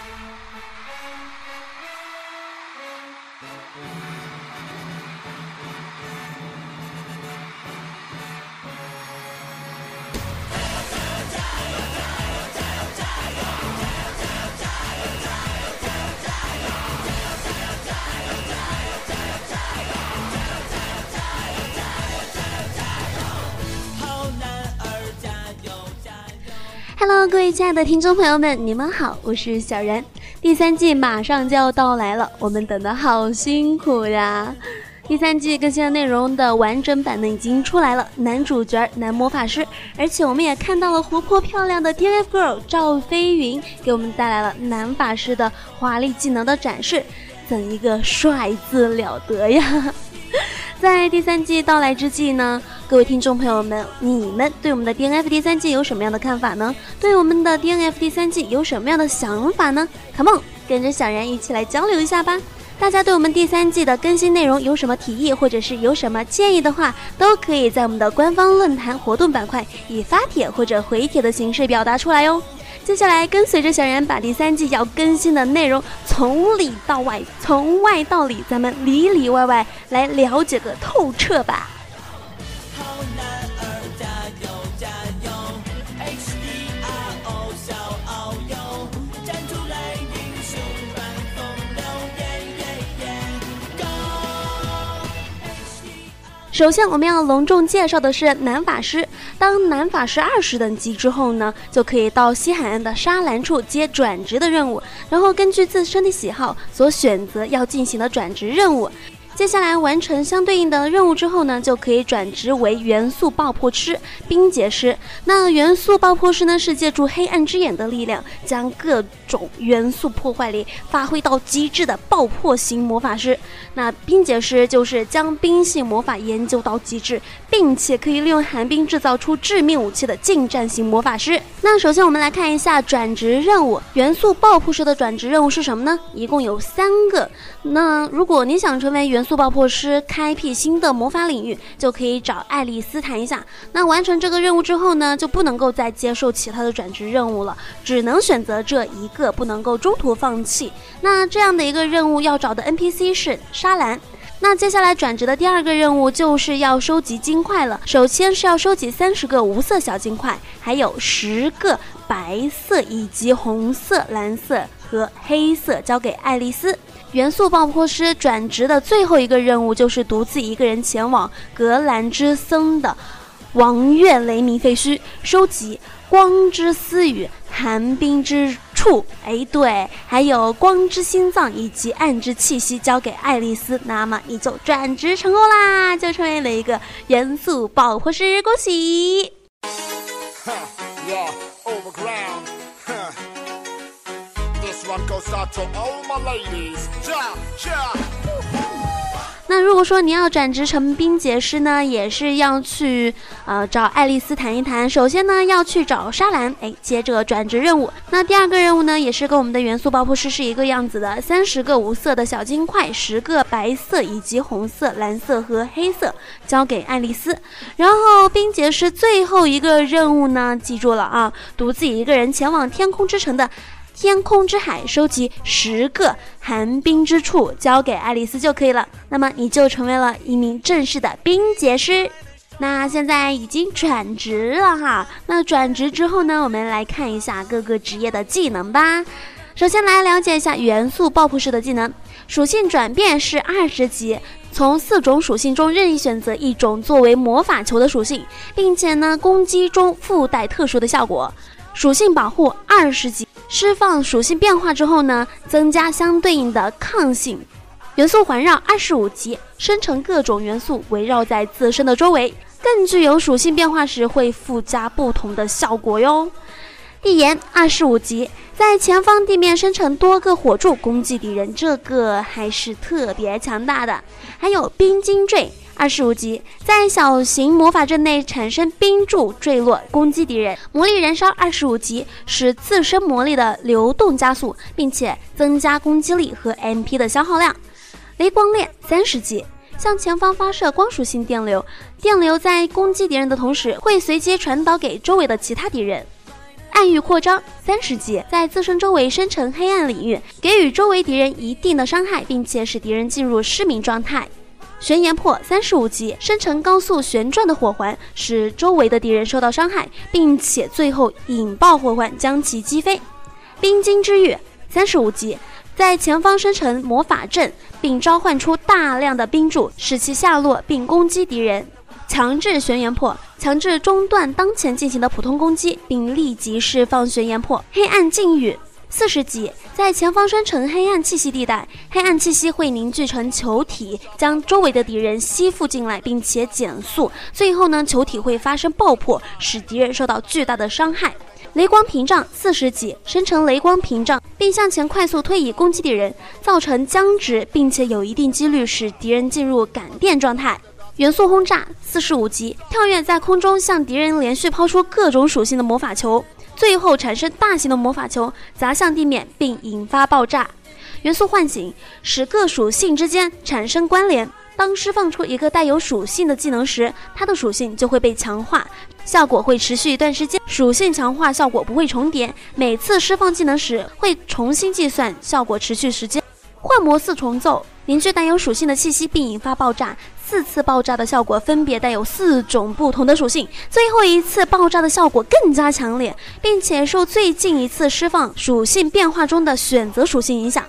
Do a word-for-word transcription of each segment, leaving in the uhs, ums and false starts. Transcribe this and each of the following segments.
Hello， 各位亲爱的听众朋友们，你们好，我是小然。第三季马上就要到来了，我们等得好辛苦呀！第三季更新的内容的完整版呢已经出来了，男主角男魔法师，而且我们也看到了活泼漂亮的 D F Girl 赵飞云，给我们带来了男法师的华丽技能的展示，怎一个帅字了得呀！在第三季到来之际呢，各位听众朋友们，你们对我们的 D N F 第三季有什么样的看法呢？对我们的 D N F 第三季有什么样的想法呢？ Come on， 跟着小然一起来交流一下吧。大家对我们第三季的更新内容有什么提议，或者是有什么建议的话，都可以在我们的官方论坛活动板块以发帖或者回帖的形式表达出来哟。接下来跟随着小然把第三季要更新的内容从里到外，从外到里，咱们里里外外来了解个透彻吧。首先我们要隆重介绍的是男法师，当男法师二十等级之后呢，就可以到西海岸的沙兰处接转职的任务，然后根据自身的喜好所选择要进行的转职任务。接下来完成相对应的任务之后呢，就可以转职为元素爆破师、冰结师。那元素爆破师呢，是借助黑暗之眼的力量，将各种元素破坏力发挥到极致的爆破型魔法师。那冰结师就是将冰系魔法研究到极致，并且可以利用寒冰制造出致命武器的近战型魔法师。那首先我们来看一下转职任务，元素爆破师的转职任务是什么呢？一共有三个。那如果你想成为元素爆破师，开辟新的魔法领域，就可以找爱丽丝谈一下。那完成这个任务之后呢，就不能够再接受其他的转职任务了，只能选择这一个，不能够中途放弃。那这样的一个任务要找的 N P C 是莎兰。那接下来转职的第二个任务就是要收集金块了，首先是要收集三十个无色小金块，还有十个白色以及红色、蓝色和黑色交给爱丽丝。元素爆破师转职的最后一个任务就是独自一个人前往格兰之森的王月雷鸣废墟，收集光之私语、寒冰之处，哎对，还有光之心脏以及暗之气息交给爱丽丝，那么你就转职成功啦，就成为了一个元素爆破师，恭喜！那如果说你要转职成冰结师呢，也是要去呃找爱丽丝谈一谈。首先呢要去找莎兰，哎，接着转职任务。那第二个任务呢也是跟我们的元素爆破师是一个样子的，三十个无色的小金块，十个白色以及红色、蓝色和黑色交给爱丽丝。然后冰结师最后一个任务呢，记住了啊，独自一个人前往天空之城的天空之海，收集十个寒冰之处交给爱丽丝就可以了，那么你就成为了一名正式的冰结师。那现在已经转职了哈，那转职之后呢，我们来看一下各个职业的技能吧。首先来了解一下元素爆破师的技能，属性转变是二十级，从四种属性中任意选择一种作为魔法球的属性，并且呢攻击中附带特殊的效果。属性保护二十级，释放属性变化之后呢，增加相对应的抗性。元素环绕二十五级，生成各种元素围绕在自身的周围，更具有属性变化时会附加不同的效果哟。地炎二十五级，在前方地面生成多个火柱攻击敌人，这个还是特别强大的。还有冰晶坠二十五级，在小型魔法阵内产生冰柱坠落攻击敌人。魔力燃烧二十五级，使自身魔力的流动加速，并且增加攻击力和 M P 的消耗量。雷光链三十级，向前方发射光属性电流，电流在攻击敌人的同时会随机传导给周围的其他敌人。 暗域扩张三十级，在自身周围生成黑暗领域，给予周围敌人一定的伤害，并且使敌人进入失明状态。旋炎破三十五级，生成高速旋转的火环，使周围的敌人受到伤害，并且最后引爆火环将其击飞。冰晶之玉三十五级，在前方生成魔法阵，并召唤出大量的冰柱，使其下落并攻击敌人。强制旋炎破，强制中断当前进行的普通攻击，并立即释放旋炎破。黑暗禁语四十级，在前方生成黑暗气息地带，黑暗气息会凝聚成球体，将周围的敌人吸附进来，并且减速。最后呢，球体会发生爆破，使敌人受到巨大的伤害。雷光屏障四十级，生成雷光屏障，并向前快速推移攻击敌人，造成僵直，并且有一定几率使敌人进入感电状态。元素轰炸四十五级，跳跃在空中向敌人连续抛出各种属性的魔法球，最后产生大型的魔法球砸向地面并引发爆炸。元素唤醒，使各属性之间产生关联，当释放出一个带有属性的技能时，它的属性就会被强化，效果会持续一段时间，属性强化效果不会重叠，每次释放技能时会重新计算效果持续时间。幻魔四重奏，凝聚带有属性的气息并引发爆炸，四次爆炸的效果分别带有四种不同的属性，最后一次爆炸的效果更加强烈，并且受最近一次释放属性变化中的选择属性影响。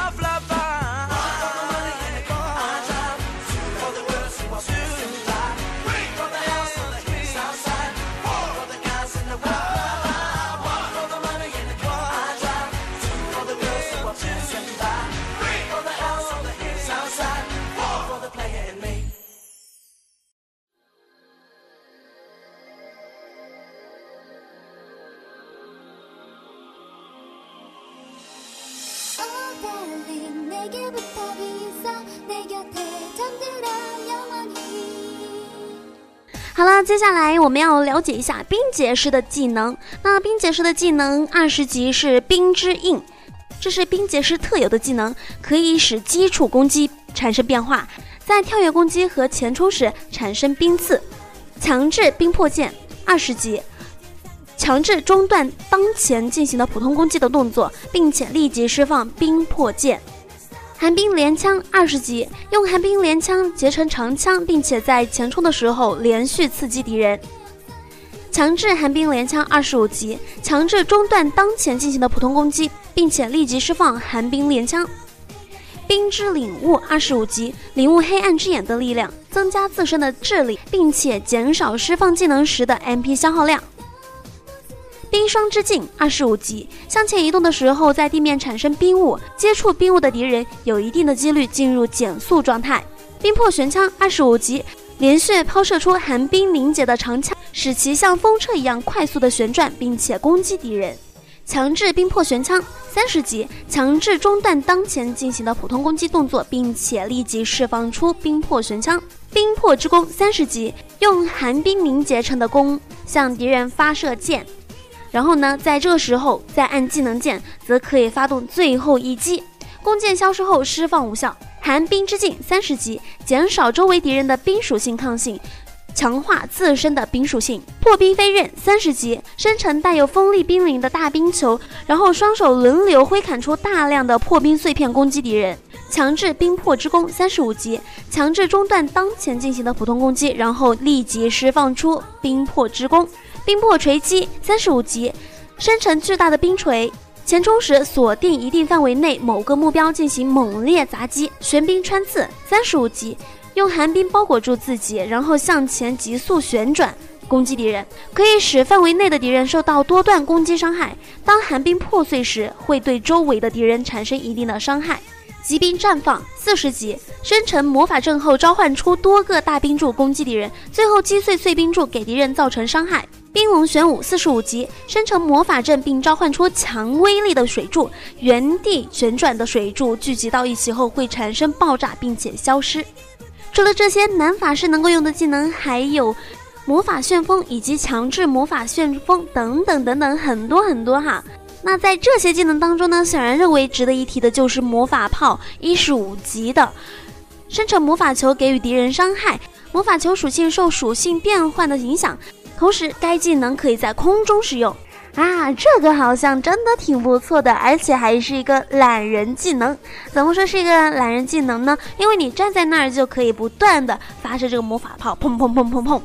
好了，接下来我们要了解一下冰结师的技能。那冰结师的技能二十级是冰之印，这是冰结师特有的技能，可以使基础攻击产生变化，在跳跃攻击和前冲时产生冰刺。强制冰破剑二十级，强制中断当前进行的普通攻击的动作，并且立即释放冰破剑。寒冰连枪二十级，用寒冰连枪结成长枪，并且在前冲的时候连续刺激敌人。强制寒冰连枪二十五级，强制中断当前进行的普通攻击，并且立即释放寒冰连枪。冰之领悟二十五级，领悟黑暗之眼的力量，增加自身的智力，并且减少释放技能时的 M P 消耗量。冰霜之境二十五级，向前移动的时候在地面产生冰雾，接触冰雾的敌人有一定的几率进入减速状态。冰破玄枪二十五级，连续抛射出寒冰凝结的长枪，使其像风车一样快速的旋转，并且攻击敌人。强制冰破玄枪三十级，强制中断当前进行的普通攻击动作，并且立即释放出冰破玄枪。冰破之弓三十级，用寒冰凝结成的弓向敌人发射箭，然后呢，在这个时候再按技能键，则可以发动最后一击。弓箭消失后释放无效。寒冰之境三十级，减少周围敌人的冰属性抗性，强化自身的冰属性。破冰飞刃三十级，生成带有锋利冰凌的大冰球，然后双手轮流挥砍出大量的破冰碎片攻击敌人。强制冰破之弓三十五级，强制中断当前进行的普通攻击，然后立即释放出冰破之弓。冰破锤击三十五级，生成巨大的冰锤，前冲时锁定一定范围内某个目标进行猛烈砸击。玄冰穿刺三十五级，用寒冰包裹住自己，然后向前急速旋转攻击敌人，可以使范围内的敌人受到多段攻击伤害。当寒冰破碎时，会对周围的敌人产生一定的伤害。极冰绽放四十级，生成魔法阵后召唤出多个大冰柱攻击敌人，最后击碎碎冰柱给敌人造成伤害。冰龙玄武四十五级，生成魔法阵并召唤出强威力的水柱，原地旋转的水柱聚集到一起后会产生爆炸并且消失。除了这些，男法师能够用的技能还有魔法旋风以及强制魔法旋风等等等等，很多很多哈。那在这些技能当中呢，小然认为值得一提的就是魔法炮一十五级的，生成魔法球给予敌人伤害，魔法球属性受属性变换的影响，同时该技能可以在空中使用。 啊，这个好像真的挺不错的，而且还是一个懒人技能。怎么说是一个懒人技能呢？因为你站在那儿就可以不断的发射这个魔法炮，砰砰砰砰砰。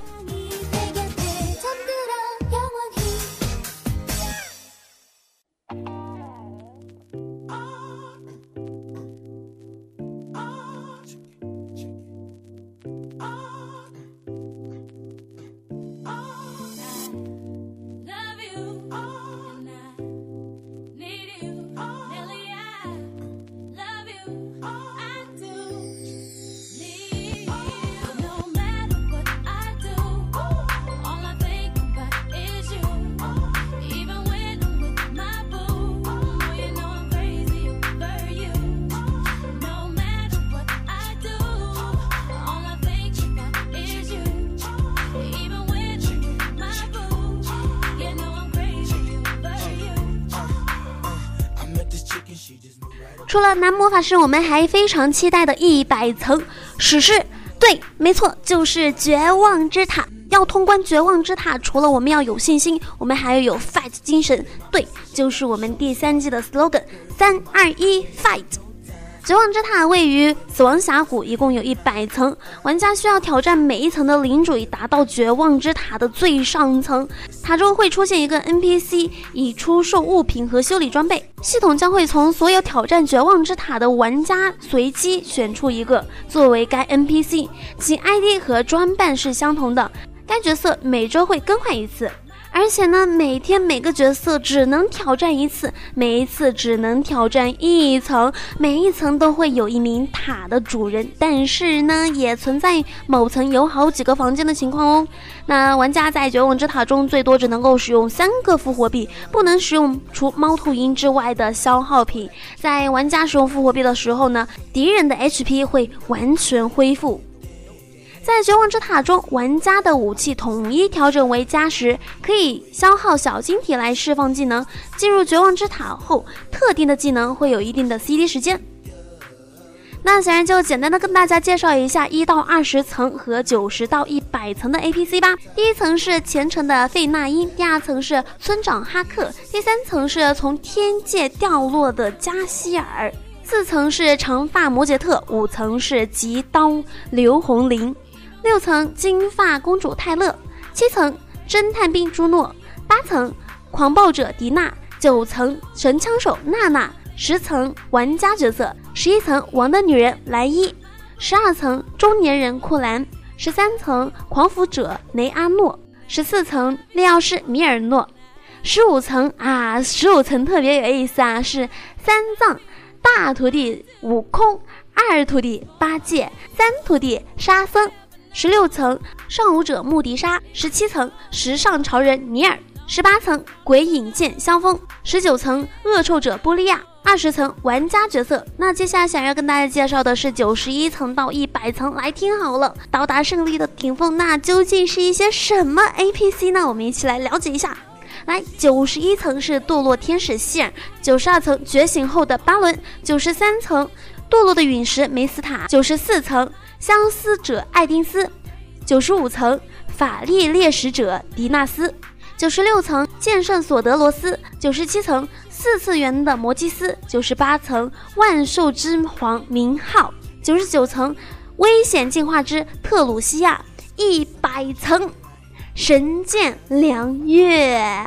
除了男魔法师，我们还非常期待的一百层史诗，对，没错，就是绝望之塔。要通关绝望之塔，除了我们要有信心，我们还要有 fight 精神，对，就是我们第三季的 slogan， 三二一 fight。绝望之塔位于死亡峡谷，一共有一百层，玩家需要挑战每一层的领主，以达到绝望之塔的最上层。塔中会出现一个 N P C， 以出售物品和修理装备。系统将会从所有挑战绝望之塔的玩家随机选出一个作为该 N P C， 其 I D 和装扮是相同的。该角色每周会更换一次。而且呢，每天每个角色只能挑战一次，每一次只能挑战一层，每一层都会有一名塔的主人，但是呢，也存在某层有好几个房间的情况哦。那玩家在绝望之塔中最多只能够使用三个复活币，不能使用除猫头鹰之外的消耗品。在玩家使用复活币的时候呢，敌人的 H P 会完全恢复。在绝望之塔中，玩家的武器统一调整为加时，可以消耗小晶体来释放技能。进入绝望之塔后，特定的技能会有一定的 C D 时间。那显然就简单的跟大家介绍一下一到二十层和九十到一百层的 A P C 吧。第一层是虔诚的费纳因，第二层是村长哈克，第三层是从天界掉落的加希尔，四层是长发摩羯特，五层是极刀刘红林，六层金发公主泰勒，七层侦探兵朱诺，八层狂暴者迪娜，九层神枪手娜娜，十层玩家角色，十一层王的女人莱伊，十二层中年人库兰，十三层狂腐者雷阿诺，十四层利奥士米尔诺，十五层啊，十五层特别有意思啊，是三藏大徒弟悟空，二徒弟八戒，三徒弟沙僧。十六层上武者穆迪莎，十七层时尚潮人尼尔，十八层鬼影剑萧峰，十九层恶臭者波利亚，二十层玩家角色。那接下来想要跟大家介绍的是九十一层到一百层，来听好了，到达胜利的顶峰，那究竟是一些什么 A P C 呢？我们一起来了解一下。来，九十一层是堕落天使希尔，九十二层觉醒后的巴伦，九十三层堕落的陨石梅斯塔，九十四层相思者艾丁斯，九十五层法力猎食者迪纳斯，九十六层剑圣索德罗斯，九十七层四次元的摩基斯，九十八层万兽之皇明浩，九十九层危险进化之特鲁西亚，一百层神剑良月。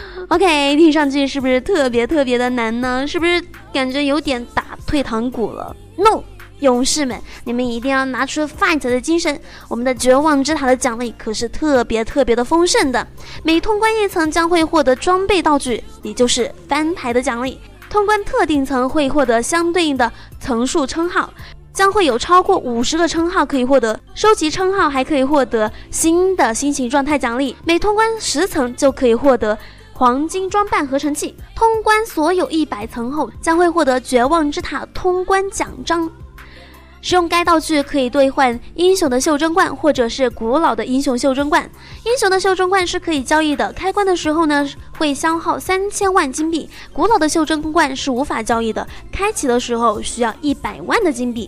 OK， 听上去是不是特别特别的难呢？是不是感觉有点打退堂鼓了？ No， 勇士们，你们一定要拿出 fight 的精神，我们的绝望之塔的奖励可是特别特别的丰盛的，每通关一层将会获得装备道具，也就是翻牌的奖励。通关特定层会获得相对应的层数称号，将会有超过五十个称号可以获得，收集称号还可以获得新的心情状态奖励。每通关十层就可以获得黄金装扮合成器。通关所有一百层后，将会获得绝望之塔通关奖章。使用该道具可以兑换英雄的袖珍冠，或者是古老的英雄袖珍冠。英雄的袖珍冠是可以交易的，开关的时候呢会消耗三千万金币。古老的袖珍冠是无法交易的，开启的时候需要一百万的金币。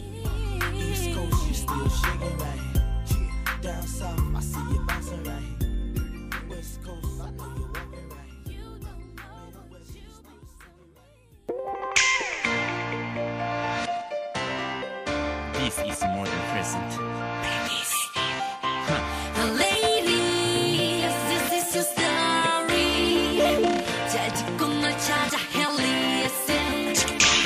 past is more than present. Ladies, this is your story. 잘 듣고 널 찾아 헬리에스.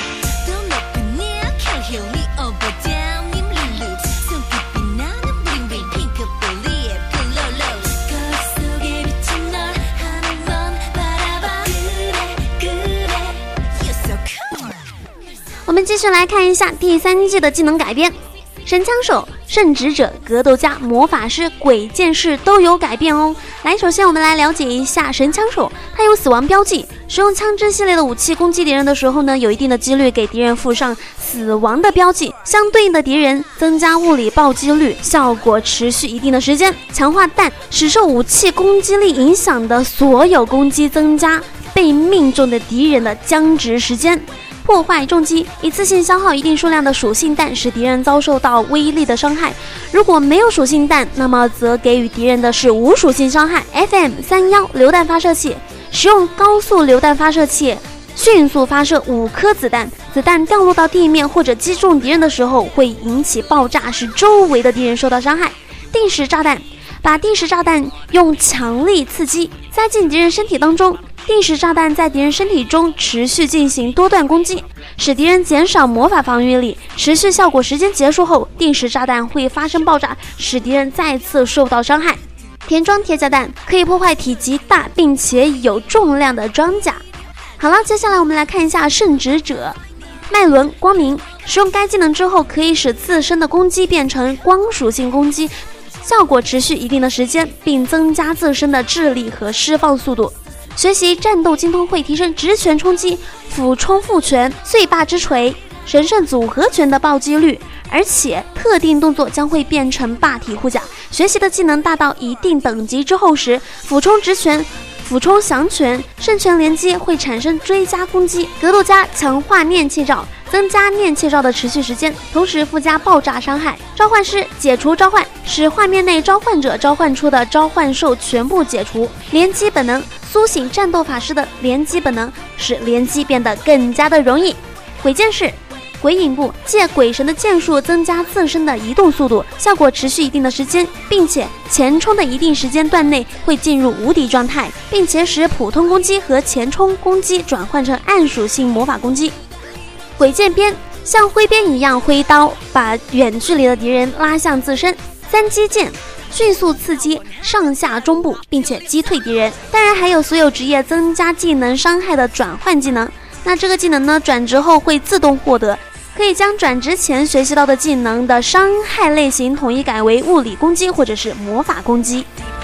또 높은 내 켜힐 리 over down 님 룰루. 손끝이 나는 bling bling pink up the lip pillow low. 거울 속에 비친 널 한 번 바라봐. 그래 그래 you're so cool. 我们继续来看一下第三季的技能改编。神枪手、圣职者、格斗家、魔法师、鬼剑士都有改变哦。来，首先我们来了解一下神枪手，它有死亡标记，使用枪支系列的武器攻击敌人的时候呢，有一定的几率给敌人附上死亡的标记，相对应的敌人增加物理暴击率，效果持续一定的时间。强化弹使受武器攻击力影响的所有攻击增加被命中的敌人的僵直时间。破坏重击，一次性消耗一定数量的属性弹，使敌人遭受到威力的伤害。如果没有属性弹，那么则给予敌人的是无属性伤害。F M 三十一 榴弹发射器，使用高速榴弹发射器，迅速发射五颗子弹，子弹掉落到地面或者击中敌人的时候，会引起爆炸，使周围的敌人受到伤害。定时炸弹，把定时炸弹用强力刺激塞进敌人身体当中。定时炸弹在敌人身体中持续进行多段攻击，使敌人减少魔法防御力。持续效果时间结束后，定时炸弹会发生爆炸，使敌人再次受到伤害。填装铁甲弹可以破坏体积大并且有重量的装甲。好了，接下来我们来看一下圣职者。脉轮光明，使用该技能之后，可以使自身的攻击变成光属性攻击，效果持续一定的时间，并增加自身的智力和释放速度。学习战斗精通会提升直拳冲击、俯冲复拳、碎霸之锤、神圣组合拳的暴击率，而且特定动作将会变成霸体护甲。学习的技能达到一定等级之后时，俯冲直拳、俯冲降拳、圣拳连击会产生追加攻击。格斗家强化念气罩，增加念气罩的持续时间，同时附加爆炸伤害。召唤师解除召唤，使画面内召唤者召唤出的召唤兽全部解除。连击本能，苏醒战斗法师的连击本能，使连击变得更加的容易。鬼剑士鬼影步，借鬼神的剑术增加自身的移动速度，效果持续一定的时间，并且前冲的一定时间段内会进入无敌状态，并且使普通攻击和前冲攻击转换成暗属性魔法攻击。鬼剑鞭，像挥鞭一样挥刀，把远距离的敌人拉向自身。三击剑，迅速刺激上下中部，并且击退敌人。当然还有所有职业增加技能伤害的转换技能，那这个技能呢，转职后会自动获得，可以将转职前学习到的技能的伤害类型统一改为物理攻击或者是魔法攻击。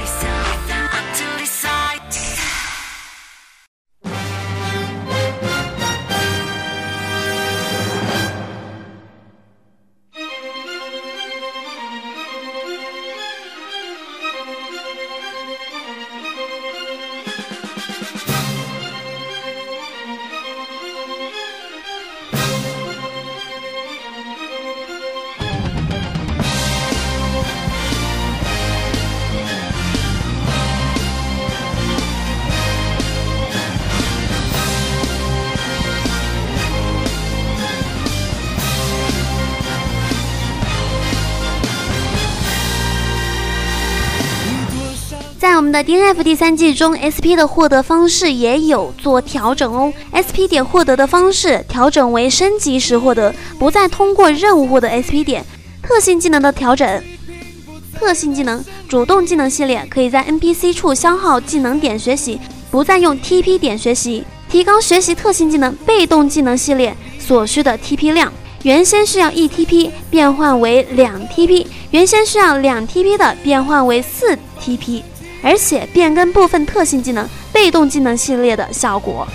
在我们的 D N F 第三季中 S P 的获得方式也有做调整哦。 S P 点获得的方式调整为升级时获得，不再通过任务获得 S P 点。特性技能的调整，特性技能主动技能系列可以在 N P C 处消耗技能点学习，不再用 T P 点学习，提高学习特性技能被动技能系列所需的 T P 量。原先需要一 T P 变换为两 T P， 原先需要两 T P 的变换为四 T P， 而且变更部分特性技能被动技能系列的效果。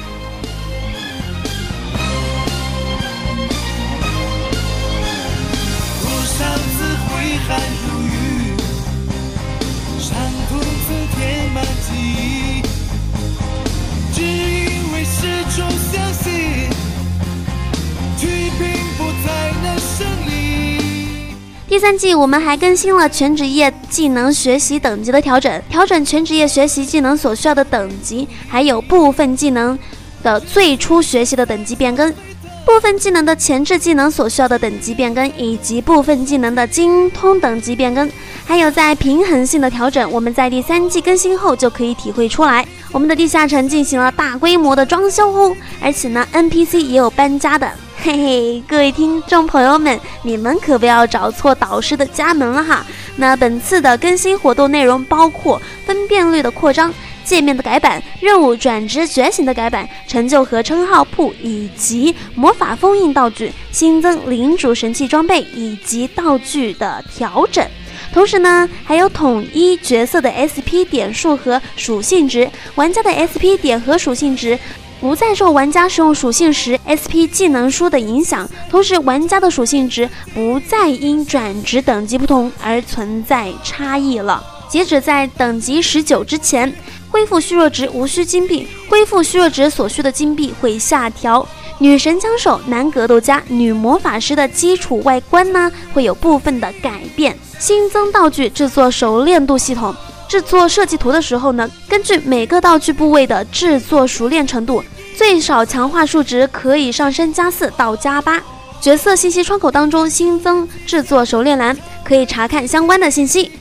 汗如雨，伤痛曾填满记忆，只因为始终相信，去并不再能胜利。 第三季我们还更新了全职业技能学习等级的调整，调整全职业学习技能所需要的等级，还有部分技能的最初学习的等级变更。 部分技能的前置技能所需要的等级变更，以及部分技能的精通等级变更，还有在平衡性的调整，我们在第三季更新后就可以体会出来。我们的地下城进行了大规模的装修哦，而且呢 N P C 也有搬家的，嘿嘿，各位听众朋友们，你们可不要找错导师的家门了哈。那本次的更新活动内容包括分辨率的扩张、界面的改版、任务转职觉醒的改版、成就和称号铺以及魔法封印道具、新增领主神器装备以及道具的调整。同时呢，还有统一角色的 S P 点数和属性值，玩家的 S P 点和属性值不再受玩家使用属性时 S P 技能书的影响，同时玩家的属性值不再因转职等级不同而存在差异了。截止在等级十九之前，恢复虚弱值无需金币，恢复虚弱值所需的金币会下调。女神枪手、男格斗家、女魔法师的基础外观呢会有部分的改变。新增道具制作熟练度系统，制作设计图的时候呢，根据每个道具部位的制作熟练程度，最少强化数值可以上升加四到加八。角色信息窗口当中新增制作熟练栏，可以查看相关的信息。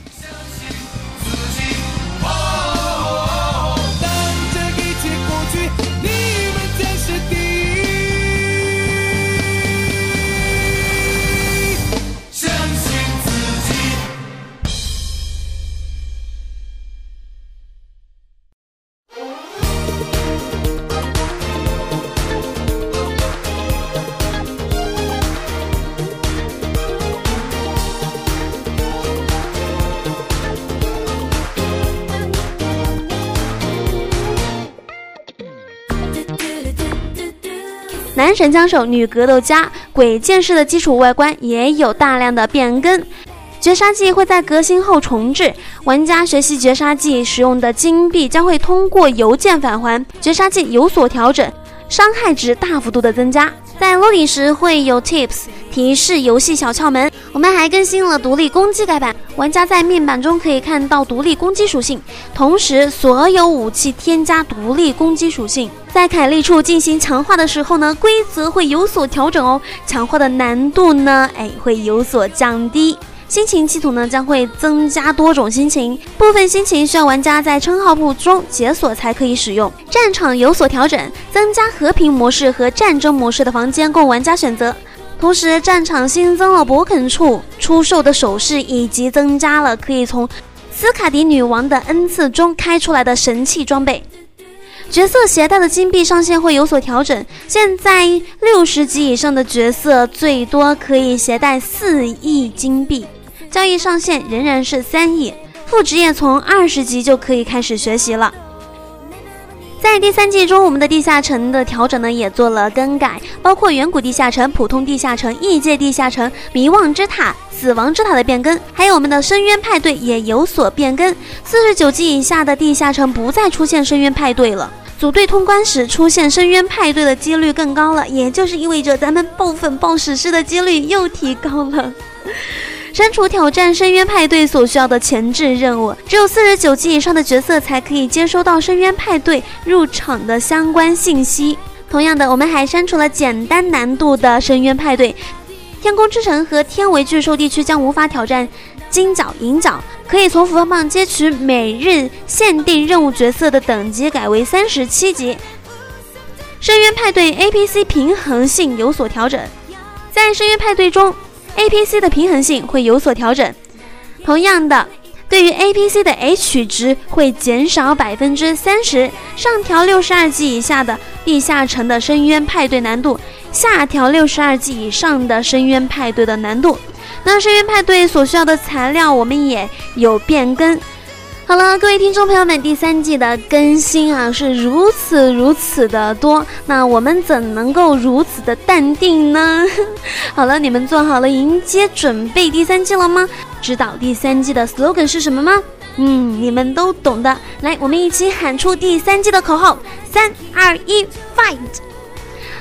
男神枪手、女格斗家、鬼剑士的基础外观也有大量的变更。绝杀技会在革新后重置，玩家学习绝杀技使用的金币将会通过邮件返还，绝杀技有所调整，伤害值大幅度的增加。在 loading 时会有 tips 提示游戏小窍门。我们还更新了独立攻击改版，玩家在面板中可以看到独立攻击属性，同时所有武器添加独立攻击属性。在凯利处进行强化的时候呢，规则会有所调整哦，强化的难度呢，哎，会有所降低。心情系统呢将会增加多种心情，部分心情需要玩家在称号簿中解锁才可以使用。战场有所调整，增加和平模式和战争模式的房间供玩家选择。同时，战场新增了博肯处出售的首饰，以及增加了可以从斯卡迪女王的恩赐中开出来的神器装备。角色携带的金币上限会有所调整，现在六十级以上的角色最多可以携带四亿金币，交易上限仍然是三亿。副职业从二十级就可以开始学习了。在第三季中，我们的地下城的调整呢也做了更改，包括远古地下城、普通地下城、异界地下城、迷望之塔、死亡之塔的变更，还有我们的深渊派对也有所变更。四十九级以下的地下城不再出现深渊派对了，组队通关时出现深渊派对的几率更高了，也就是意味着咱们爆粉爆史诗的几率又提高了。删除挑战深渊派对所需要的前置任务，只有四十九级以上的角色才可以接收到深渊派对入场的相关信息。同样的，我们还删除了简单难度的深渊派对，天空之城和天为巨兽地区将无法挑战金角、银角，可以从福放棒接取每日限定任务角色的等级改为三十七级。深渊派对 A P C 平衡性有所调整，在深渊派对中A P C 的平衡性会有所调整。同样的，对于 A P C 的 H 值会减少 百分之三十， 上调六十二级以下的地下城的深渊派对难度，下调六十二级以上的深渊派对的难度。那深渊派对所需要的材料我们也有变更。好了，各位听众朋友们，第三季的更新啊是如此如此的多，那我们怎能够如此的淡定呢？好了，你们做好了迎接准备第三季了吗？知道第三季的 slogan 是什么吗？嗯，你们都懂的。来，我们一起喊出第三季的口号，三二一 fight。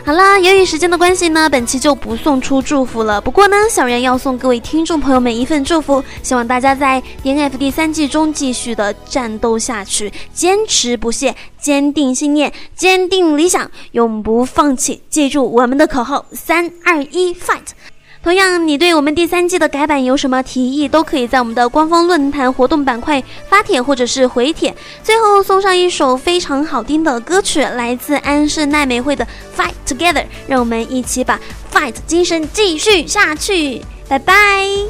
好啦，由于时间的关系呢，本期就不送出祝福了。不过呢，小然要送各位听众朋友们一份祝福，希望大家在 D N F 第三季中继续的战斗下去，坚持不懈，坚定信念，坚定理想，永不放弃。记住我们的口号：三二一 ，fight！同样，你对我们第三季的改版有什么提议，都可以在我们的官方论坛活动板块发帖或者是回帖。最后送上一首非常好听的歌曲，来自安室奈美惠的 Fight Together， 让我们一起把 Fight 精神继续下去。拜拜。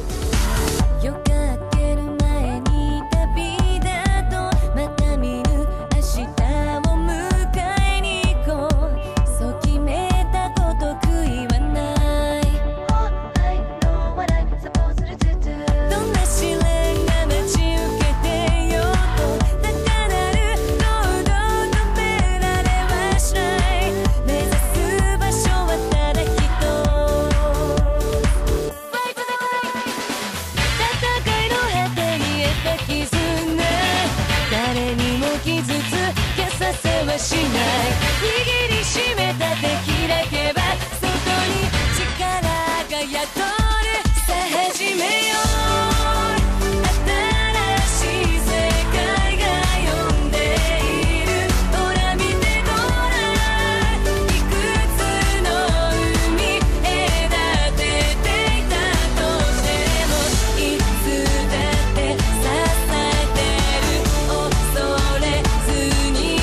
しない握りしめた手開けばそこに力が宿るさあ始めよう新しい世界が呼んでいるほら見てごらんいくつの海隔てていたとしてもいつだって支えてる恐れずに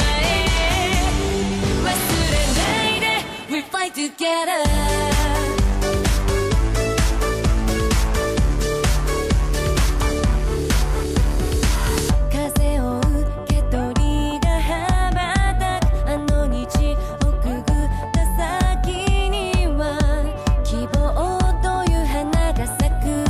Fight together風を受け取りが羽ばたくあの道をくぐった先には希望という花が咲く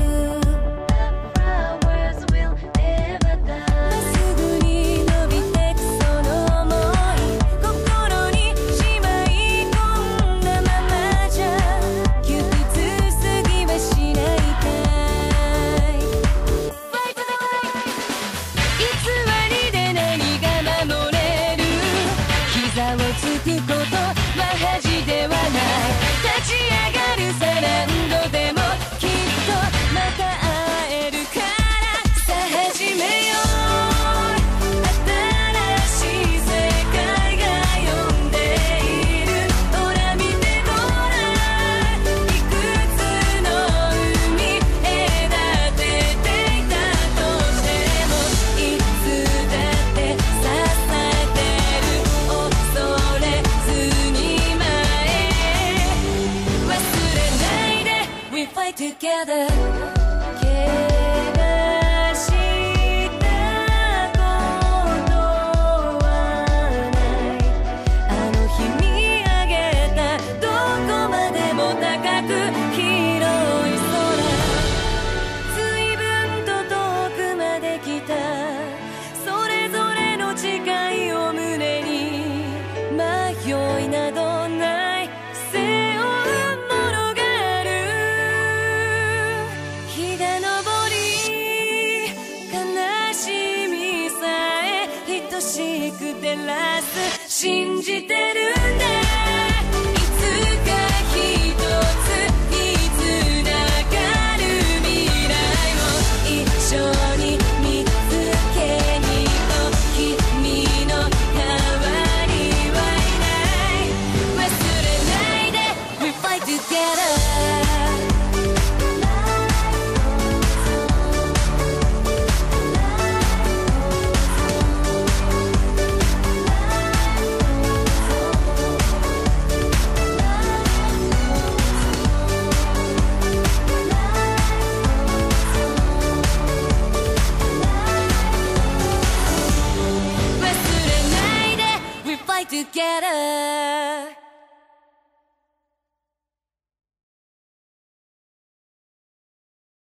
まっすぐに伸びてくその想い心にしまい込んだままじゃ窮屈すぎはしないかい Fight the light 偽りで何が守れる膝をつくことは恥ではない立ち上がるさ何度でもきっとまた会えるからさあ始めよう新しい世界が呼んでいるほら見てごらんいくつの海隔てていたとしてもいつだって支えてる恐れずに前忘れないで We fight together 怪我したことはないあの日見上げたどこまでも高く広い空随分と遠くまで来たそれぞれの誓いを胸に迷いなどない背負うものがある日が昇り悲しみさえ等しく照らす信じてるんだいつか一ついつながる未来も一緒に見つけにと君の代わりはいない忘れないで We fight together Fight together